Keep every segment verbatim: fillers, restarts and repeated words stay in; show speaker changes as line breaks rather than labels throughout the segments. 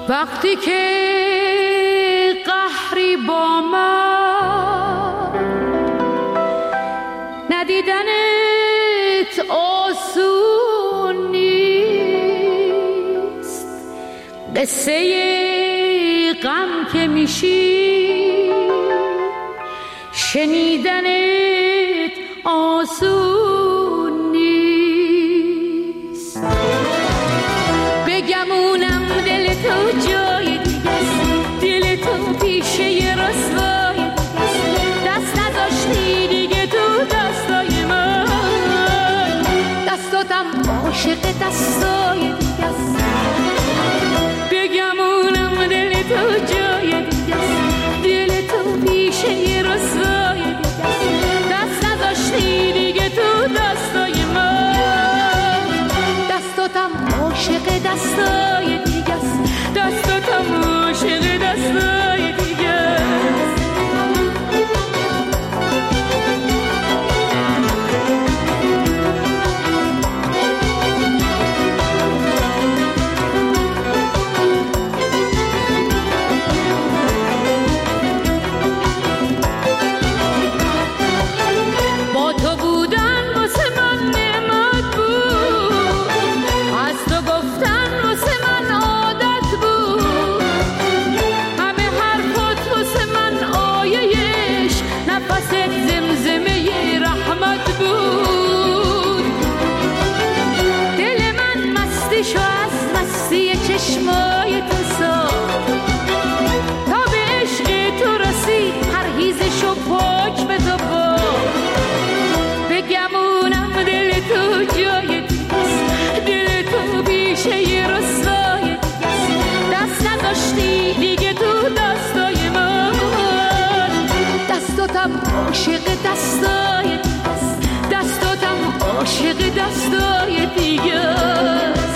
وقتی که قهری با من ندیدنت آسون نیست، قصه غم که میشی شنیدنت آسون نیست. بگمونم دل تو جای دیگست، دل تو پیشه رسوای دیگست، دست نذاشتی دیگه تو دستای من، دستاتم عاشق دستای دیگست. بگمونم دل تو جای دیگست، دل تو پیشه رسوای دیگست، دست نذاشتی دیگه تو دستای من، دستاتم عاشق دستای دیگست، دستاتم عاشق دستای دیگست. با تو بودن واسه من نعمت بود، از تو گفتن واسه من عادت بود، همه حرفات واسه من آیه‌اش نفست زمزمه رحمت بود. دل من مستیشو از مستی چشمای تو ساخت، تا به عشق تو رسید پرهیزشو پاک به تو باخت. بگمونم دل تو جای دیگست، دل تو بیشه رسوای دیگست، دست نذاشتی دیگه تو دستای من، دستاتم عاشق دستای دیگست، دستاتم عاشق دستای دیگست.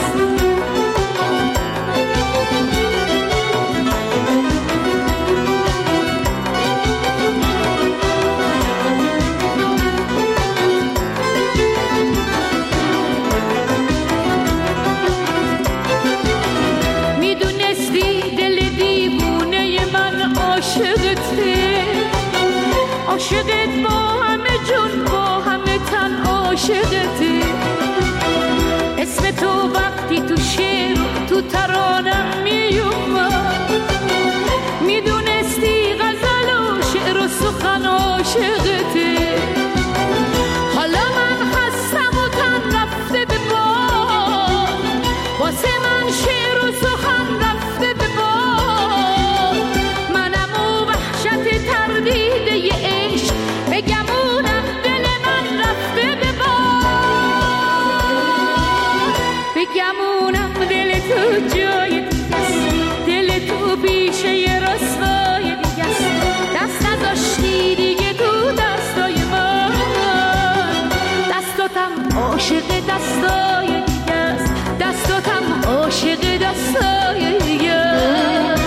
میدونستی دل دیوونه من عاشقته، عاشقت با همه جون با همه تن عاشقته. اسم تو وقتی تو شعر تو ترانم میومد، میدونستی غزل و شعر و سخن عاشقته. حالا من هستم و تن رفته به باد، واسه من شعر و سخن رفته به باد، منم و وحشت تردیده ی عشق، بگمونم دل من رفته به باد. بگمونم دل تو جای دیگست، دل تو پیشه رسوای دیگست، دست نذاشتی دیگه تو دستای من، دستاتم عاشق دستای دیگست، دستاتم عاشق دستای دیگست.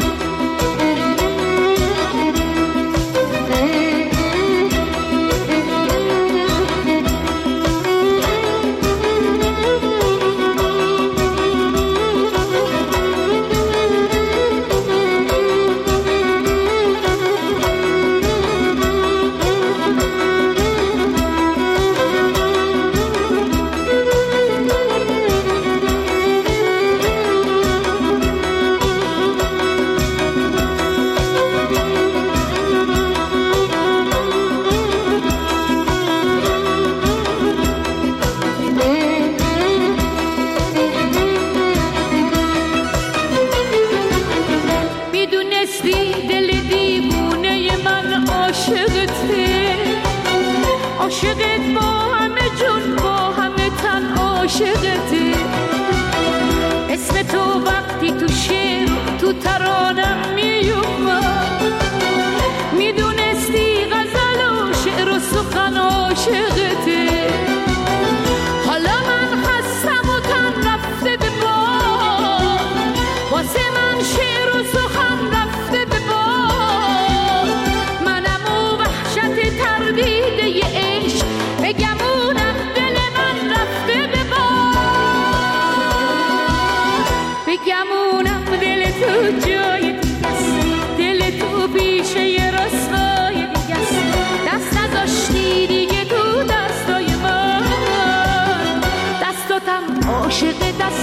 عاشقت با همه جون با همه تن عاشقته. اسم تو وقتی تو شعر تو ترانم میومد، میدونستی غزل و شعر و سخن عاشقته. حالا من هستم و تن رفته به باد، واسه من شعر و سخن رفته به باد، منم و وحشت تردیده ی عشق، بگمونم دل من رفته به باد.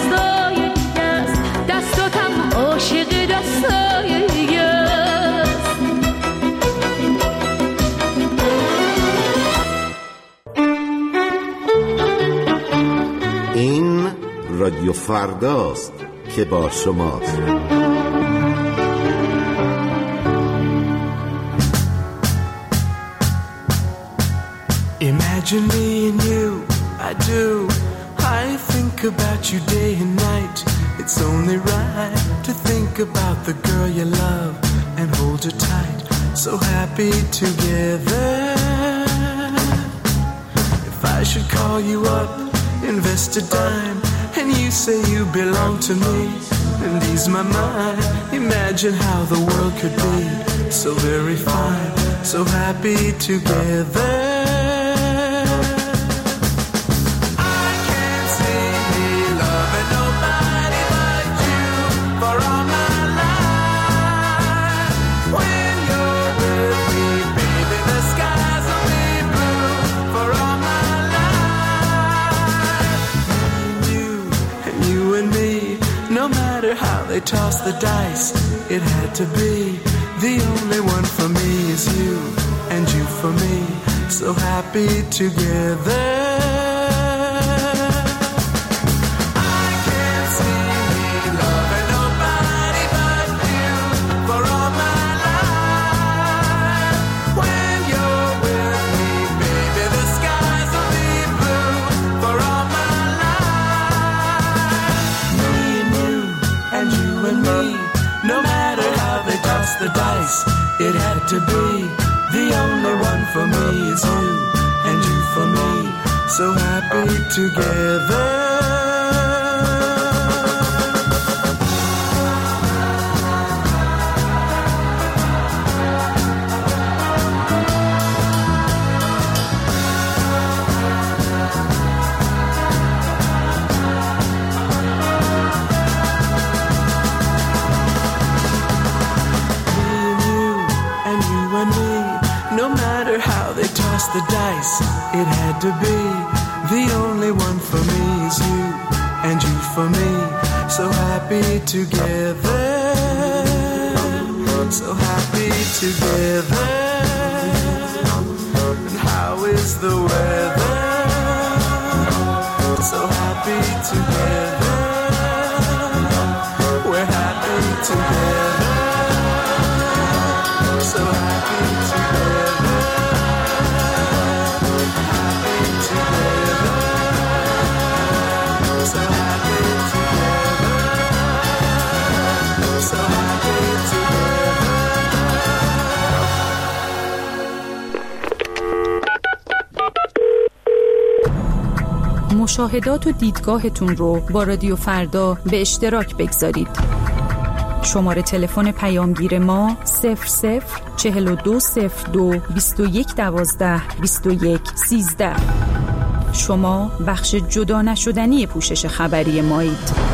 دستای دیگه است، دستاتم عاشق دستای دیگه است.
این رادیو فرداست که با شماست.
Imagine me and you, I do. I think about you day and night. It's only right to think about the girl you love and hold her tight. So happy together. If I should call you up, invest a dime, and you say you belong to me and ease my mind. Imagine how the world could be so very fine, so happy together. They tossed the dice, it had to be. The only one for me is you, and you for me, so happy together. I can't see me loving nobody but you for all my life. When you're with me, baby, the skies will be blue for all my life. Me and you, and you and me, no matter how they toss the dice, it had to be. The only one for me is you, and you for me, so happy together. The dice, it had to be. The only one for me is you, and you for me, so happy together, so happy together. And how is the weather? So happy together, we're happy together, so happy together.
مشاهدات و دیدگاهتون رو با رادیو فردا به اشتراک بگذارید. شماره تلفن پیامگیر ما صفر صفر چهل و دو صفر دو بیست و یک دوازده بیست و یک سیزده. شما بخش جدا نشدنی پوشش خبری مایید.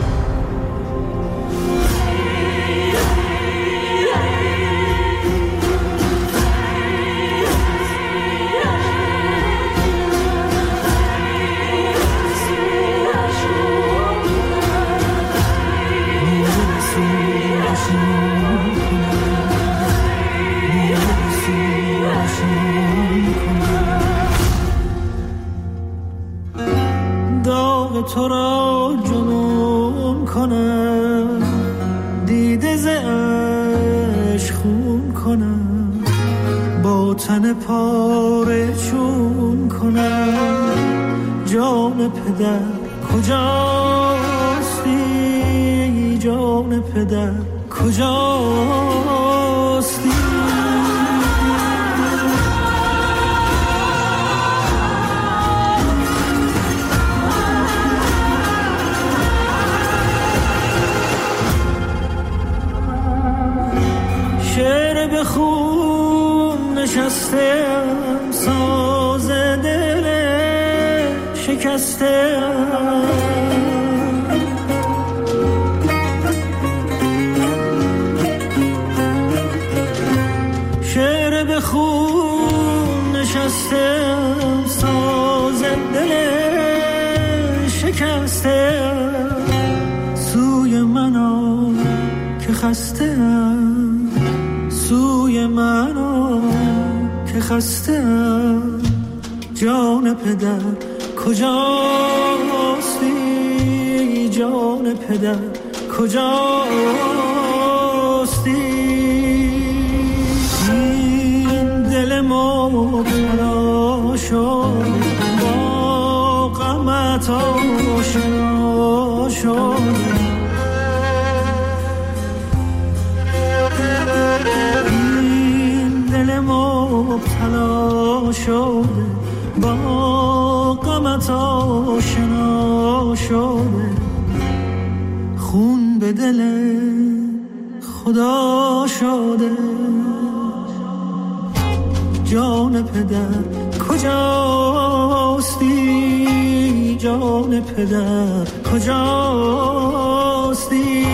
تو را جنون کنم، دیده ز عشق خون کنم، با تن پاره چون کنم. جان پدر کجاستی، جان پدر کجاستی. شعر به خون نشستم، ساز دل شکستم. شعر به خون نشستم، ساز دل شکستم. خسته‌ام، سوی من آ که خسته‌ام. جان پدر کجاستی، جان پدر کجاستی؟ این دل مبتلا شد با غمت آشنا شد. این دل مبتلا شد با غمت آشنا شده. خون به دل خدا شده. جان پدر کجاستی، جان پدر کجاستی؟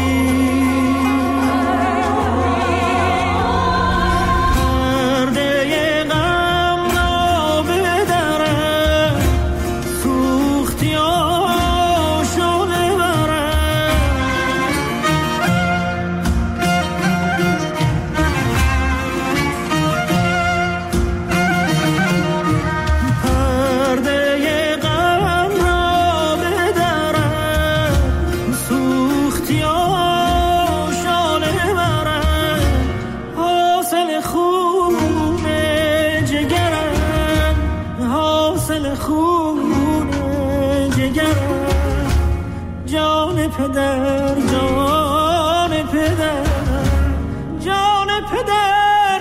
پدر، جان پدر، جان پدر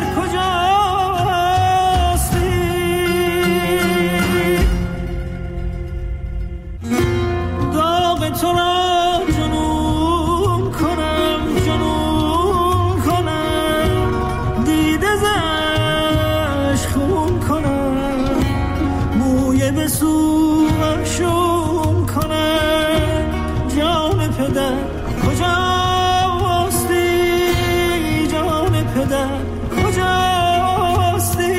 کجاستی؟ داغ تو را جنون کنم، جنون کنم، دیده زش خون کنم، موی به سوم شون کنم. جان پدر کجاستی، جان پدر کجاستی؟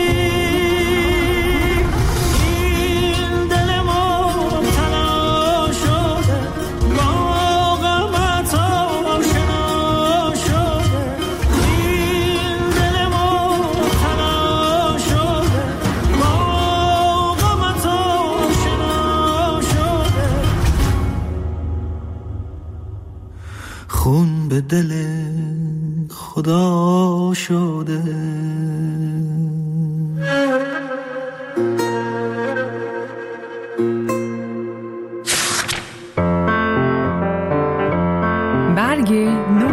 این دل مبتلا شده با غمت آشنا شده. این دل مبتلا شده با غمت آشنا شده. خون به دل خدا شده.
برگ نو.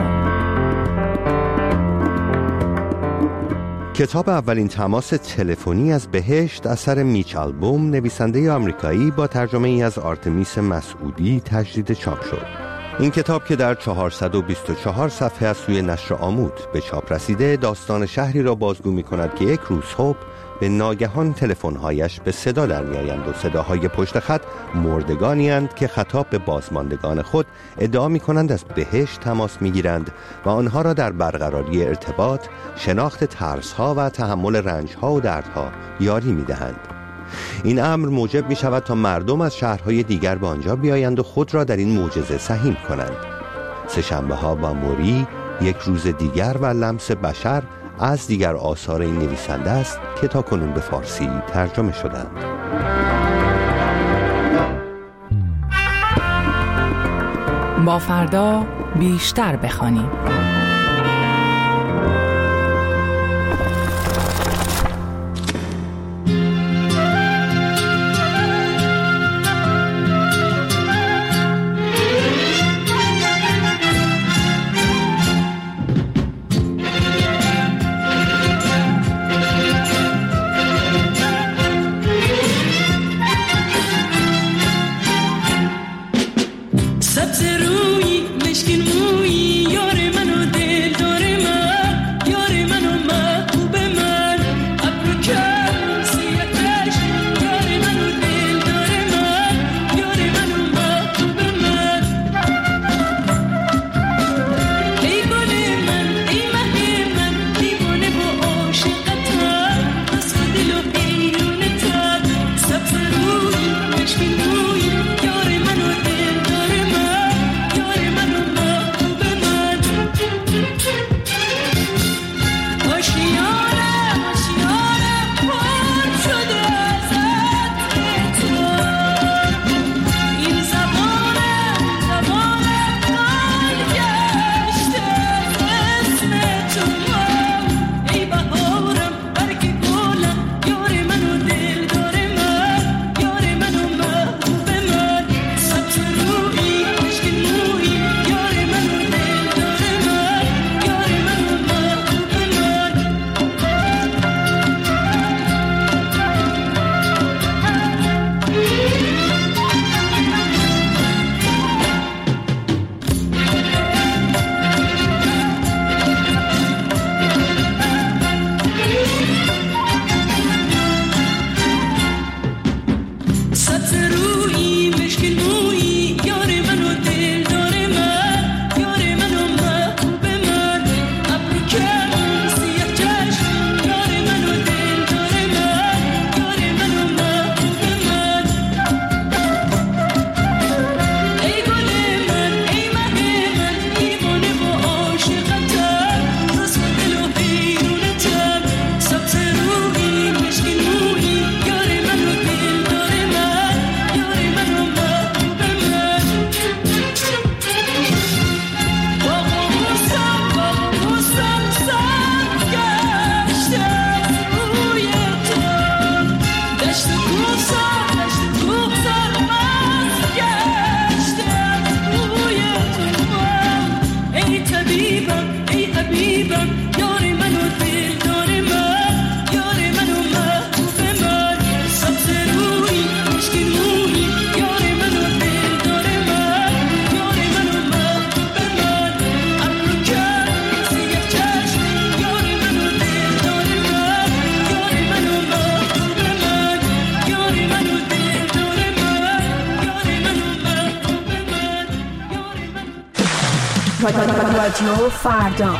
کتاب اولین تماس تلفنی از بهشت اثر میچ آلبوم، نویسنده آمریکایی، با ترجمه ای از آرتمیس مسعودی تجدید چاپ شد. این کتاب که در چهارصد و بیست و چهار صفحه از سوی نشر آمود به چاپ رسیده، داستان شهری را بازگو می کند که یک روز صبح به ناگهان تلفن‌هایش به صدا در می‌آیند و صداهای پشت خط مردگانی اند که خطاب به بازماندگان خود ادعا می‌کنند از بهشت تماس می‌گیرند و آنها را در برقراری ارتباط، شناخت ترس‌ها و تحمل رنج‌ها و دردها یاری می‌دهند. این امر موجب می شود تا مردم از شهرهای دیگر به آنجا بیایند و خود را در این معجزه سهیم کنند. سه‌شنبه ها با موری، یک روز دیگر و لمس بشر از دیگر آثار این نویسنده است که تا کنون به فارسی ترجمه شدند.
با فردا بیشتر بخوانیم. رادیو فردا.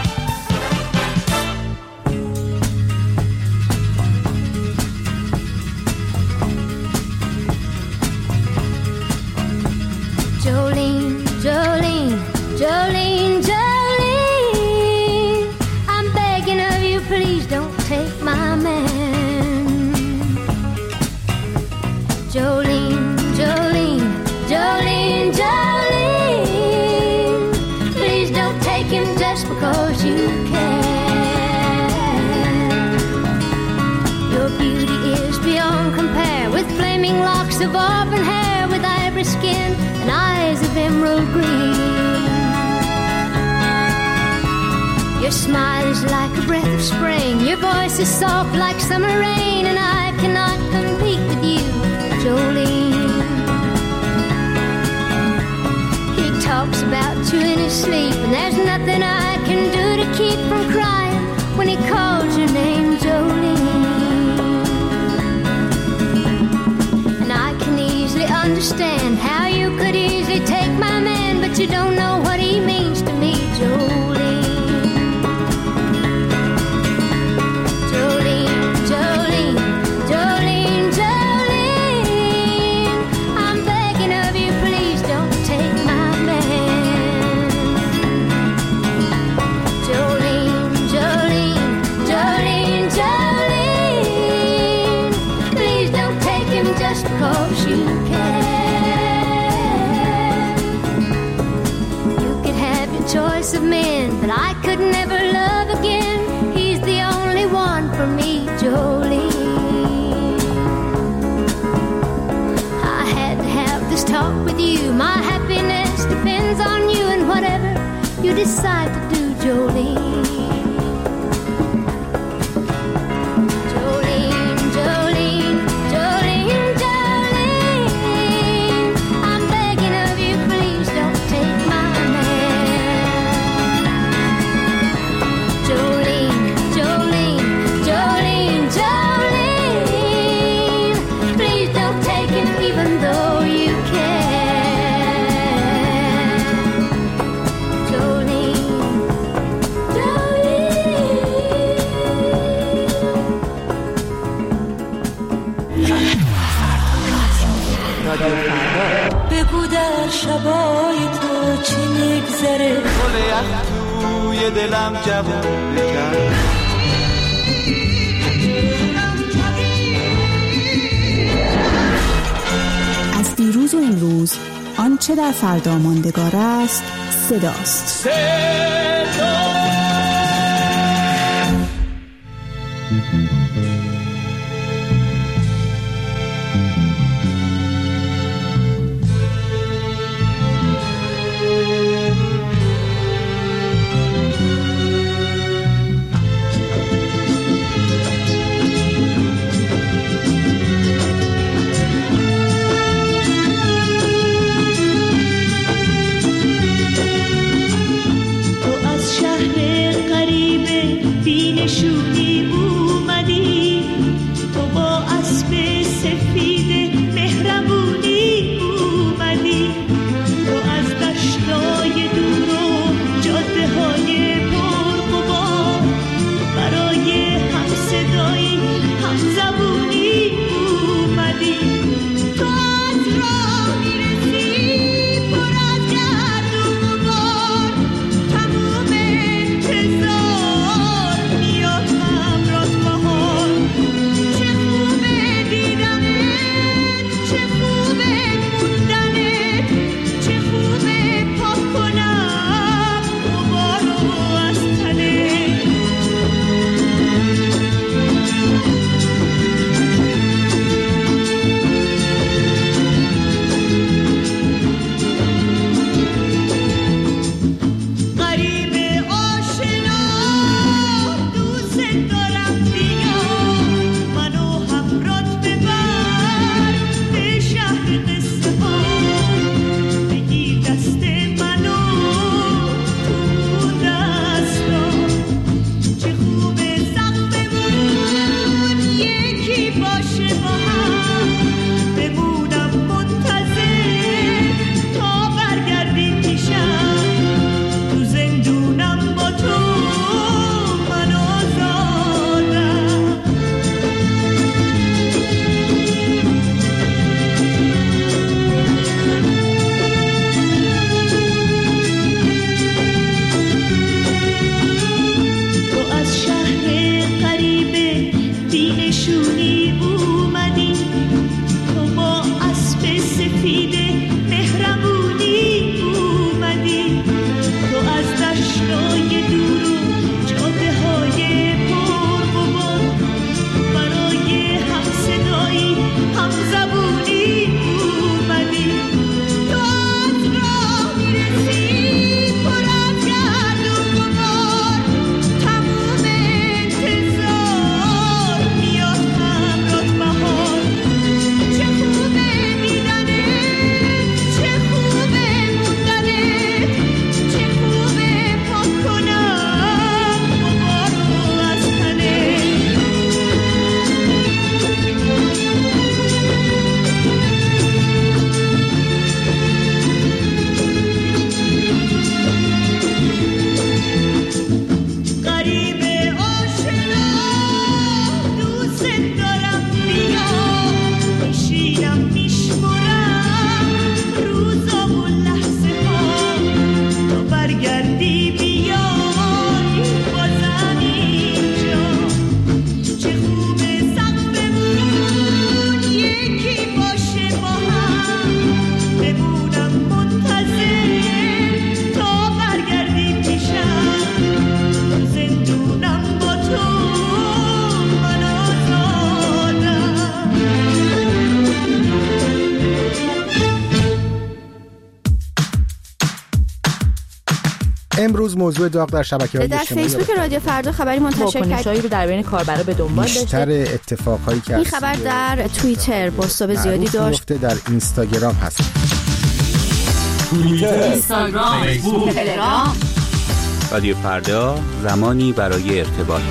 Jolene, Jolene, Jolene, Jolene, I'm begging of you, please don't take my man. Jolene, Jolene, Jolene, Jolene, please don't take him just because you can. Your beauty is beyond compare, with flaming locks of auburn hair, with ivory skin and eyes of emerald green. Your smile is like a breath of spring, your voice is soft like summer rain, and I cannot compete with you, Jolene. He talks about you in his sleep, and there's nothing I can do to keep from crying when he calls your name, Jolene. And I can easily understand how you could easily take my man, but you don't know what he means to me, Jolene. Jolene, Jolene, Jolene, Jolene, I'm begging of you, please don't take my man. Jolene, Jolene, Jolene, Jolene, please don't take him just because you can. You could have your choice of men, but I could never love again. He's the only one for me, Jolene. I had to have this talk with you. My happiness depends on you, and whatever you decide to do, Jolene. Jolene, Jolene, Jolene, Jolene, I'm begging of you, please don't take my man. Jolene, Jolene, Jolene, Jolene, please don't take him even though you can. Jolene,
بگو در شبای تو چی میگذره،
گل یخ توی دلم جوون کرد.
از دیروز و امروز آنچه در فردا ماندگار است صداست.
تو از شهر غریب بینشونی اومدی،
برگردی بیای بازم اینجا چه خوبه سقفمون یکی باشه با هم بمونم منتظر تا برگردی پیشم زندونم با تو من آزادم.
امروز موضوع داغ در شبکه‌های
در
اجتماعی
فیسبوک رادیو فردا خبری منتشر کرد
واکنش‌هایی رو در بین کاربرا به دنبال داشته.
بیشتر اتفاقهایی که
این خبر در توییتر بازتاب زیادی داشت.
در اینستاگرام هست.
توییتر، اینستاگرام، فیسبوک، تلگرام. رادیو فردا، زمانی برای ارتباط.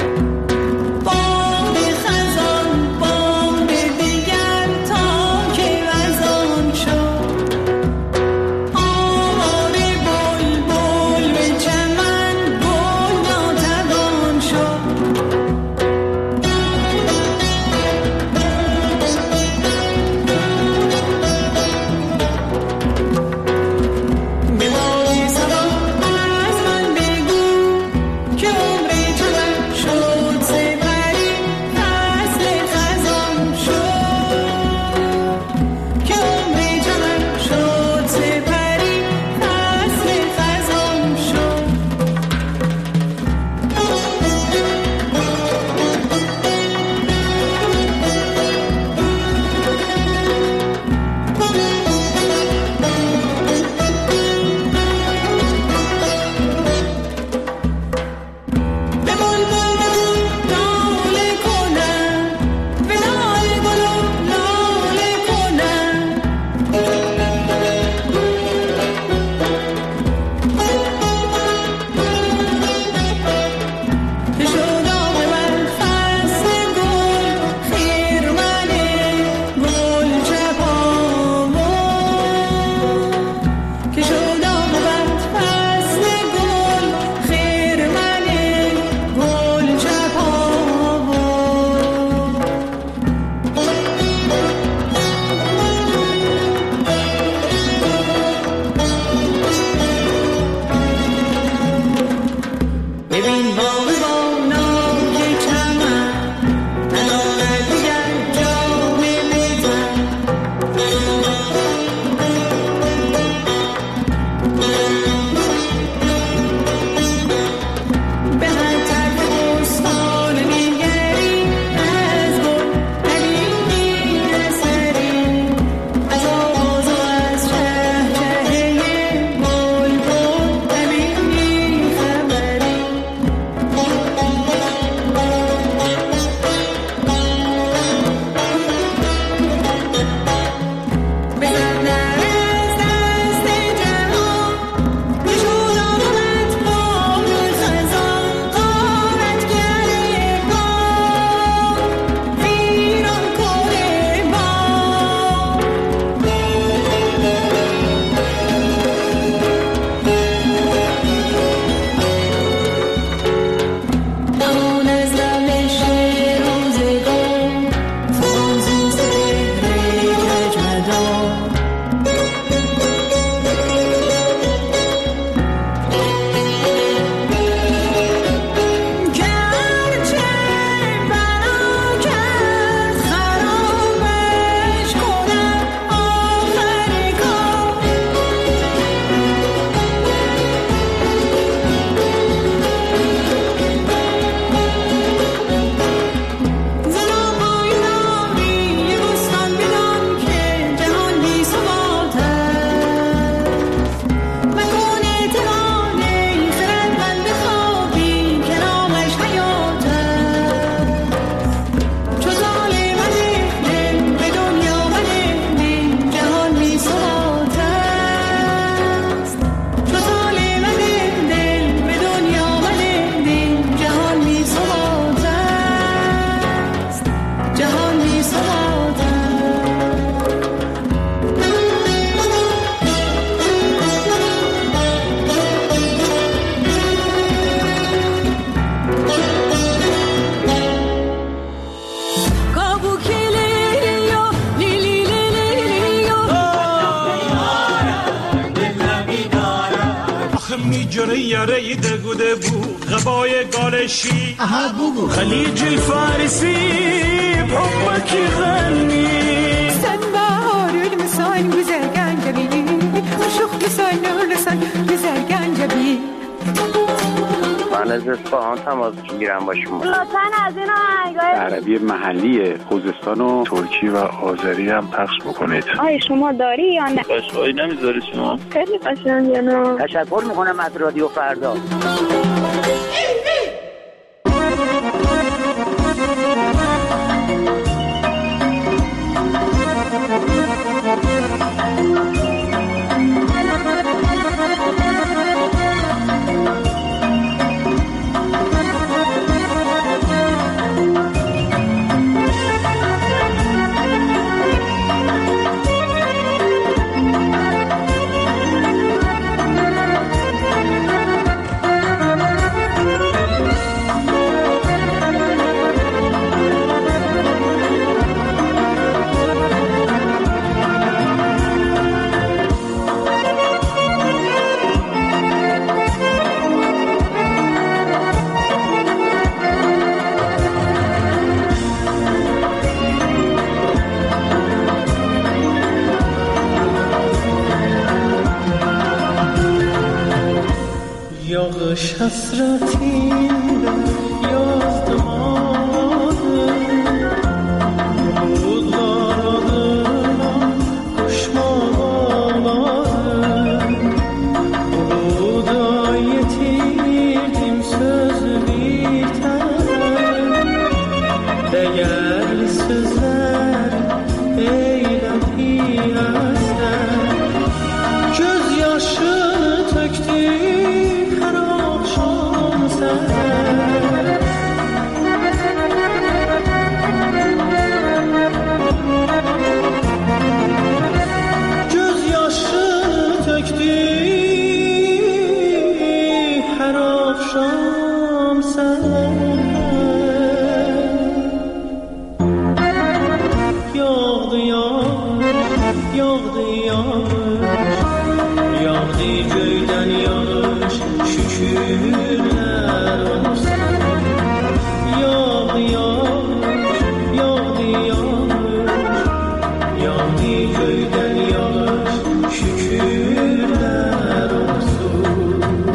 بانگ خزان بانگ دیگر تا که
سیاره دگوده بو غبای گالشی خلیج الفارسي بحبك يغني
سنبار المسان güzel gencebi شوخ لسان لسان güzel gencebi
من از اصفهان تماس میگیرم با شما.
لطفاً از این آهنگای
عربی محلی خوزستان و ترکی و آذری هم پخش بکنید.
آیا شما داری یا نه؟
قشنگی نمیذاری شما؟
خیلی قشنگه نه.
تشکر میکنم از رادیو فردا.
یاغش حسرتین یازدم آده بود غارادم کشمان آلاده بود آیتیردیم söz biter değerli sözler eylemli eser gözyaşı töktü göz yaşı töktü her akşam sen yağdı yağış yağdı yağış yağdı göyden yağış şükürler olsun yağdı yağış yağdı yağış yağdı göyden yağış şükürler olsun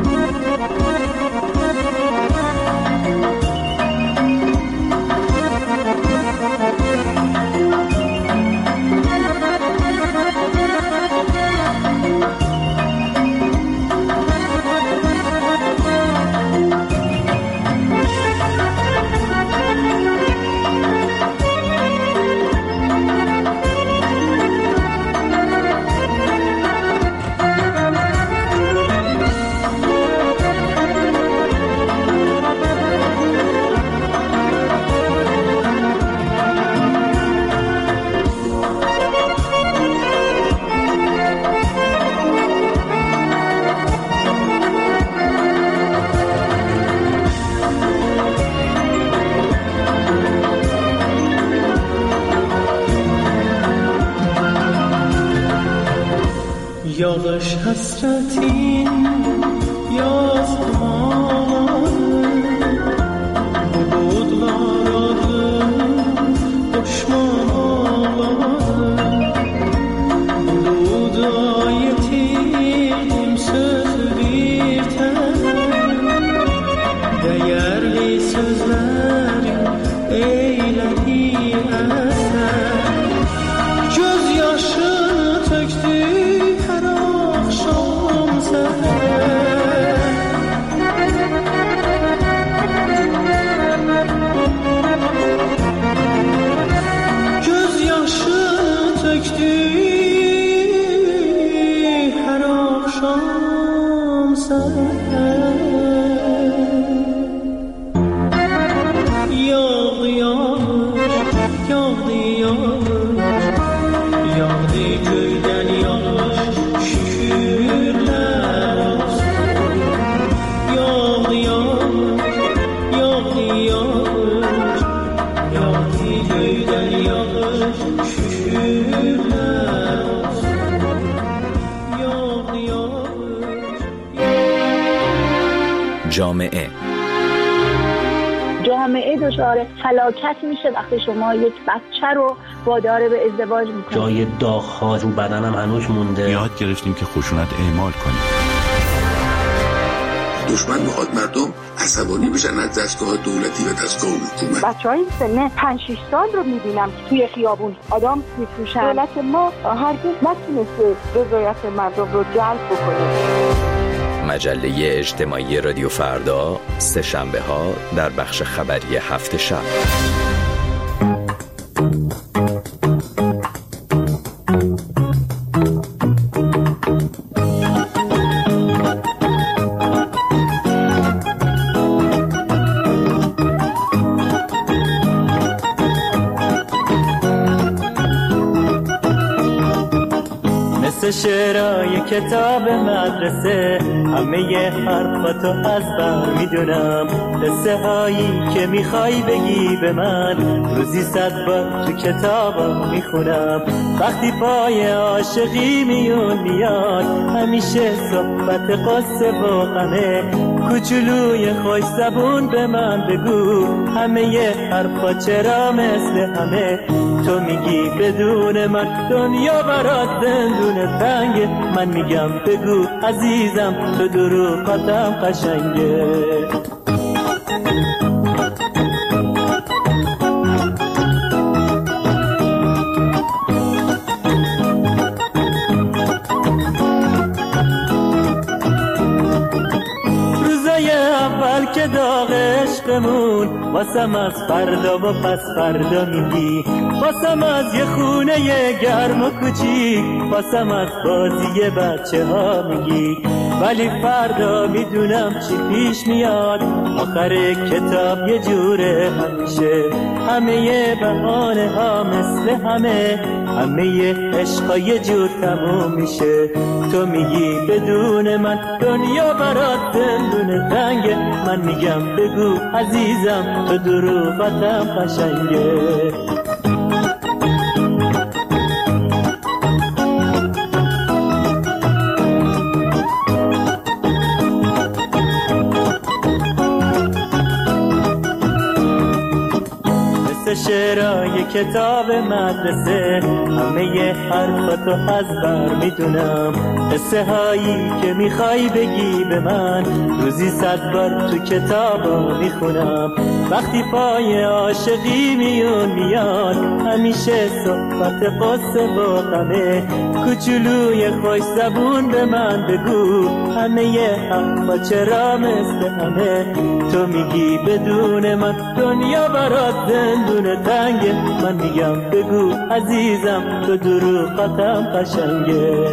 yağış hasretin yazdım ağladı bulutlar adı koşman ağladı buluda yetirdim söz bir tane değerli sözlerim eyledi eser göz yaşı töktü göz yaşı töktü her akşam sen yağdı yağış yağdı yağış yağdı köyden yağış şükürler olsun yağdı yağış yağdı yağış yağdı köyden yağış şükürler olsun yağdı yağış
جامعه
جامعه دچار فلاکت میشه وقتی شما یک بچه رو وادار به ازدواج میکنید.
جای داغ‌ها رو بدنم هنوز مونده.
یاد گرفتیم که خشونت اعمال کنیم.
دشمن میخواد مردم عصبانی بشن از دستگاه دولتی و دستگاه حکومت.
بچهای سن پنج شش سال رو میبینم که توی خیابون آدم میفروشن. دولت ما هرگز نتونسته رضایت مردم رو جلب بکنه.
مجله اجتماعی رادیو فردا سه شنبه ها در بخش خبری هفت شب.
شعرهای کتاب مدرسه همه حرفاتو از بر میدونم، قصه هایی که میخوای بگی به من روزی صد بار تو کتابا میخونم. وقتی پای عاشقی میون میاد همیشه صحبت قصه و غمه، کوچولوی خوش زبون به من بگو همه حرفا چرا مثل همه. تو میگی بدون من دنیا برات زندون تنگه، من میگم بگو عزیزم تو دروغاتم قشنگه. روزای اول که داغ عشقمون واسم از فردا و پس فردا میگی، واسم از یه خونه گرم و کوچیک، واسم از بازی بچه ها میگی. ولی فردا میدونم چی پیش میاد، آخر کتاب یه جوره همیشه، همه بهانه ها مثل همه، همه عشقا یه جور تموم میشه. تو میگی بدون من دنیا برات زندون تنگه، من میگم بگو عزیزم تو دروغاتم قشنگه. شعرهای کتاب مدرسه همه حرفاتو از بر میدونم، قصه هایی که میخوای بگی به من روزی صد بار تو کتابا میخونم. وقتی پای عاشقی میون میاد همیشه صحبت قصه و غمه، کوچولوی خوش زبون به من بگو همه حرفا چرا مثل همه. تو میگی بدون من دنیا برات زندون تنگه، من میگم بگو عزیزم تو دروغاتم قشنگه.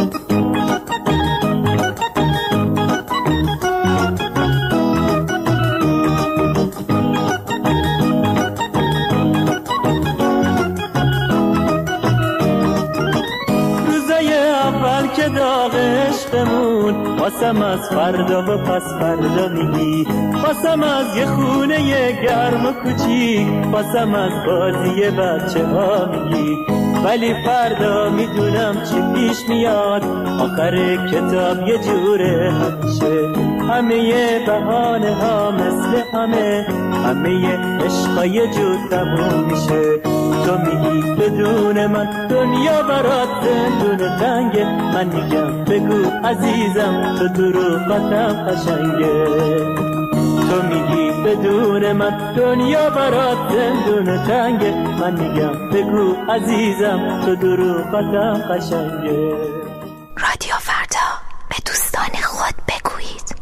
داغ عشقمون واسم از فردا و پس فردا میگی، واسم از یه خونه گرم و کوچیک، واسم از بازی بچه ها میگی. ولی فردا میدونم چی پیش میاد، آخر کتاب یه جوره همیشه، همه بهانه ها مثل همه، همه عشقا یه جور تموم میشه. تو میگی بدون من دنیا برات زندون تنگه، من میگم بگو عزیزم تو دروغاتم قشنگه. تو میگی بدون من دنیا برات زندون تنگه، من میگم بگو عزیزم تو دروغاتم قشنگه.
رادیو فردا به دوستان خود بگویید.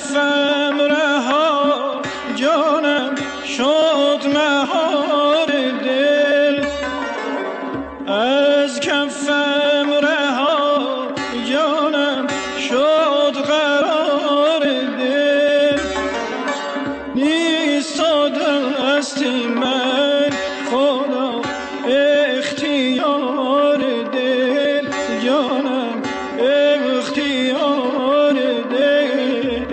کفم رها جانم شد مهار دل، از کفم رها جانم شد قرار دل، نیست تا دست من خدا اختیار دل، جانم اختیار دل.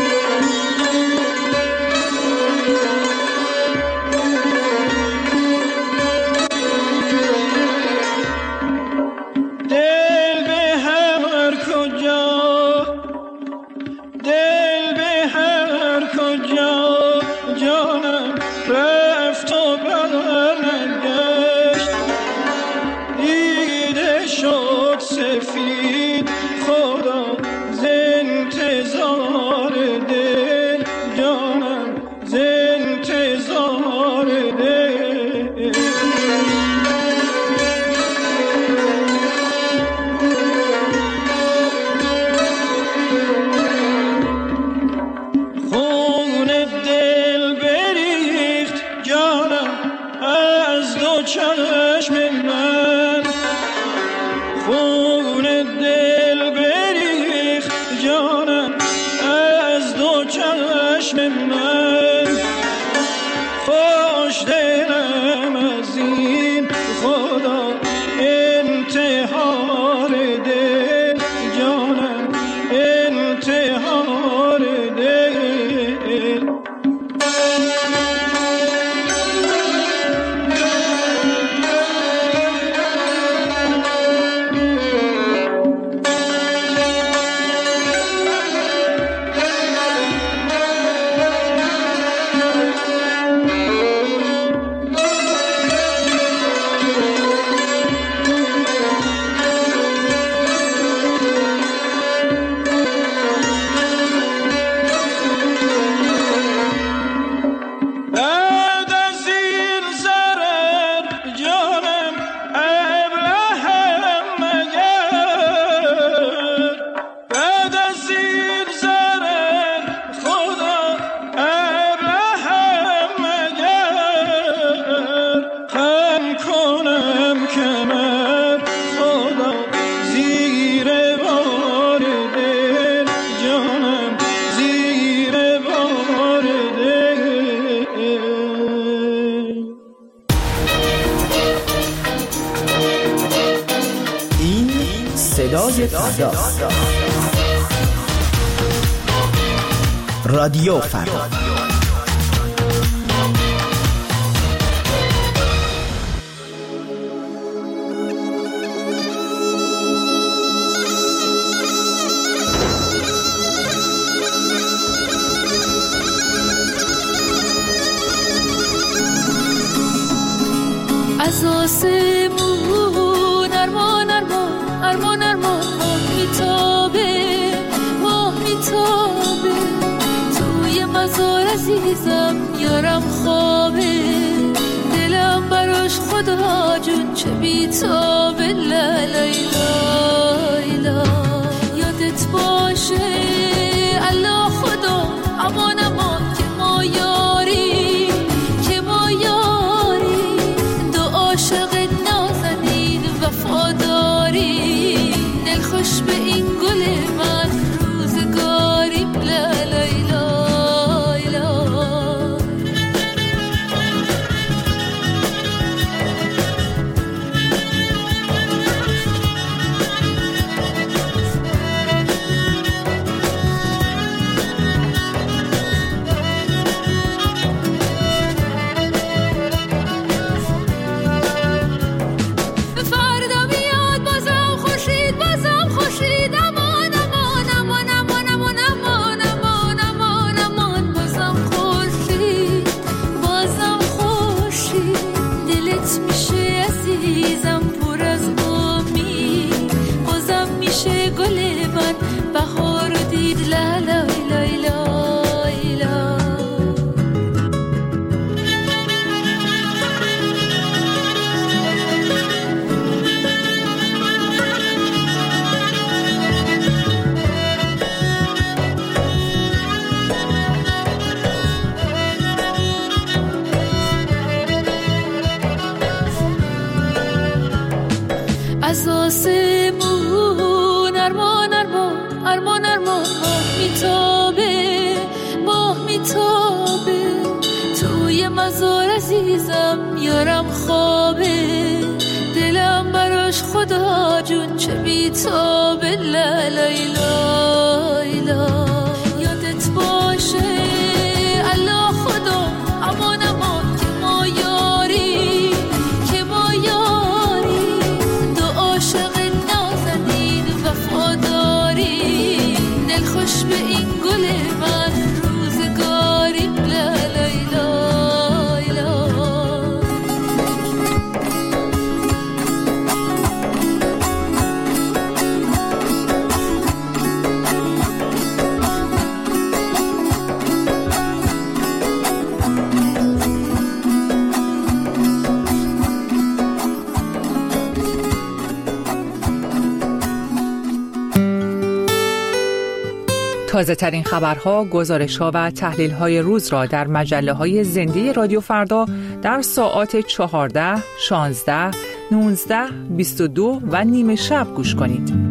دل به هر کجا، دل به هر کجا جانم رفت و برنگشت، دیده شد سفید خدا ز انتظار دل، جانم ز انتظار دل. خون دل بریخت جانم از دو چشم من، خون دل بریخت جانم از دو چشم من، خوش دلم از این خدا انتحار دل، جانم انتحار دل. بعد از این ضرر جانم ابلهم مگر، بعد از این ضرر خدا ابلهم مگر، خم کنم کمر خدا زیر بار دل، جانم زیر بار دل.
این صدای فرداست. رادیو فردا.
از آسمون ارمان ارمان ارمان ارمان ماه میتابه، ماه میتابه توی مزار عزیزم یارم خوابه، دلم براش خدا جون چه بیتابه. لا لا لا یادت باشه الله خدا امان امان که ما یاری، که ما یاری دو عاشق نازنین وفاداری، دل خوش به این گل من روزگاری. لا لا لا آسمون ارمان ارمان ارمان ارمان ماه میتابه ماه میتابه توی مزار عزیزم یارم خوابه دلم براش خدا جون چه بیتابه لا لا لا لا یادت باشه الله خدا امان امان که ما یاری که ما یاری دو عاشق نازنین وفاداری دل خوش به این گل من روزگاری لا لا لا
تازه ترین خبرها، گزارش‌ها و تحلیل‌های روز را در مجله‌های زنده رادیو فردا در ساعات چهارده، شانزده، نوزده، بیست و دو و نیمه شب گوش کنید.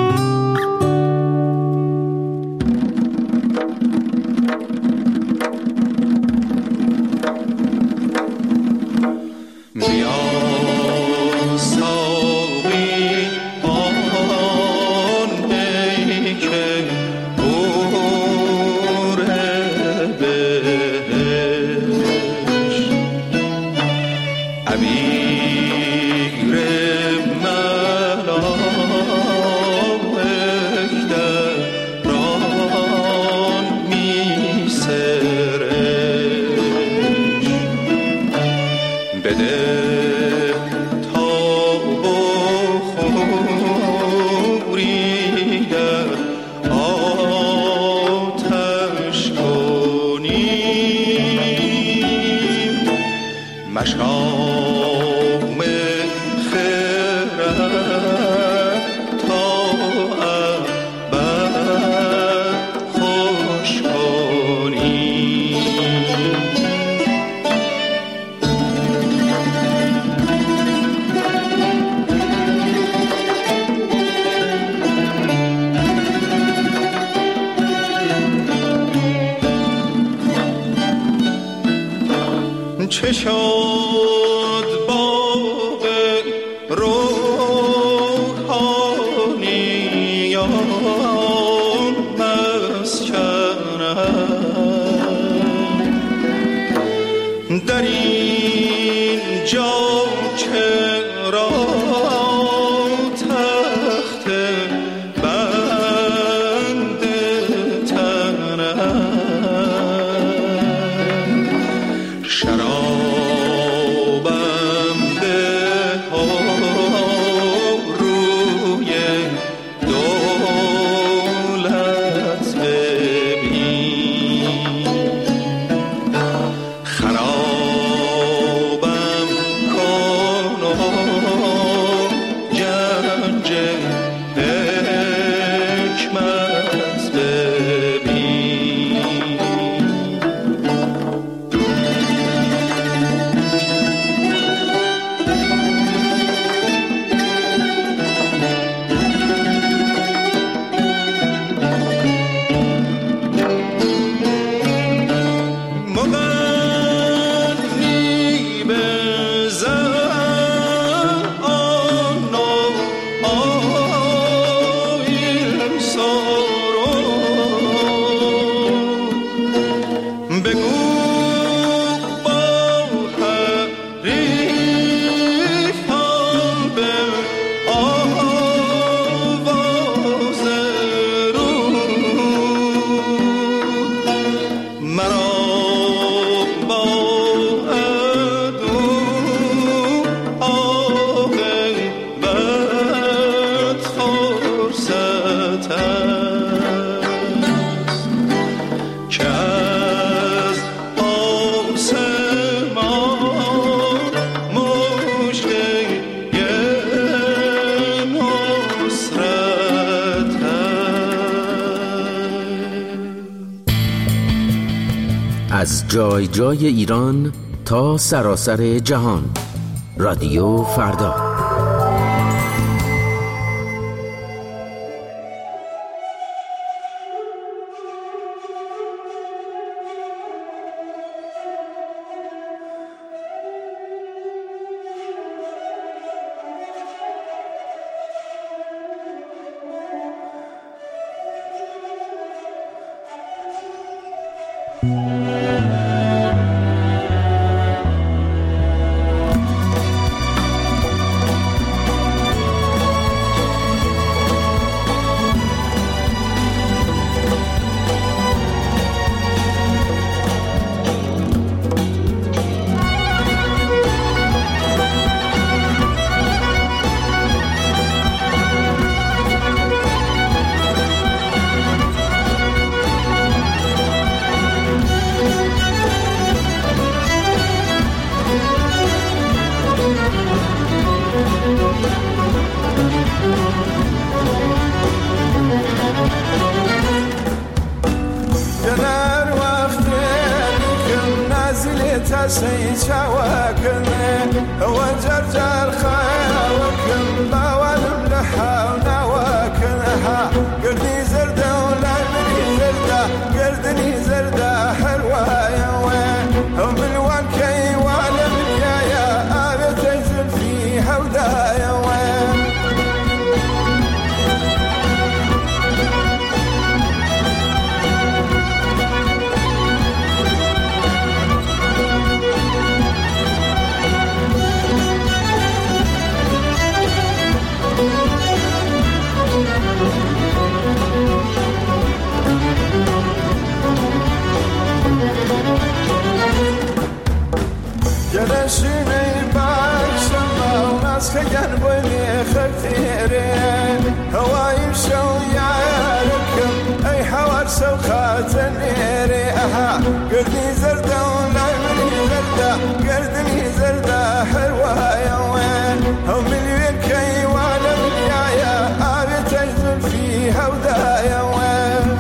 چه شد باغ روحانیان مسکنم در این جا چرا تخت بند تنم شرابم ده روی دولت ببین خرابم کن و گنج حکمت ببین مغنی بزن آن آیل سارو بگو با حریفان به آواز رو مرا با عدو عاقبت فرصت است که از آسمان مژده نصرت
از جای جای ایران تا سراسر جهان رادیو فردا
بسي شاوكني وجرجر خاوكن باوالم لحا وناوكنها قردي زردة ولا مني زردة قردني زردة حلوة يا وين ومن وانكي ولا من يا يا أبي تنزل فيها ودا يا وين جلسني بعد شما وناس خيان بني خكتيرين هواي شو يعركم أي حوار سوخات النيري أها قردني زردة ولا مني زردة قردني زردة حلوة يا وين هم مليون كي ولا من يا يا أبي تنزل فيها ودا يا وين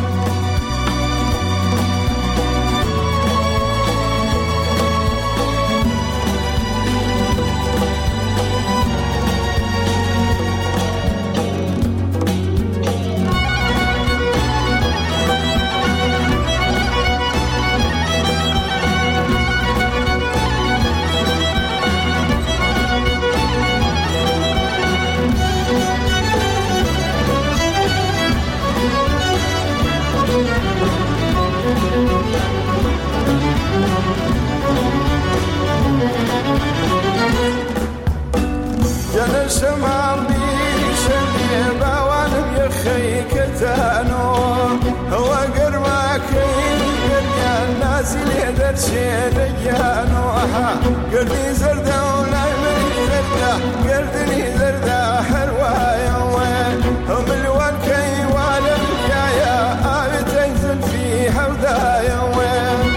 جلسم عمي شمي باوانم يخي كتانو هو قرماك قريان نازل درشي ريانو أها قردي زردة ولا مني زردة قردني زردة حلوة يا وين هم الوان كي ولا يا يا أبي تنزل فيها ودا يا وين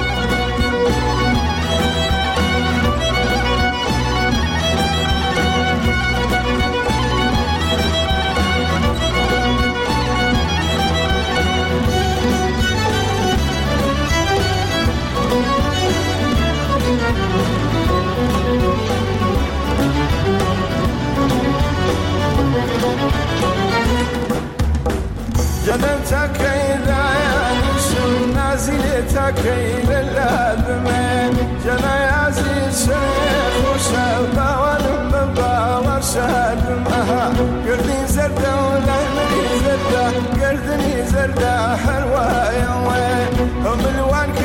جنم تكيل عياني شم نازل تكيل اللابمين جنا يعزيز شيخ وشابا ولم باور شادم أها قردني زردة ولا مني زردة قردني زردة حلوة يا وين هم الوان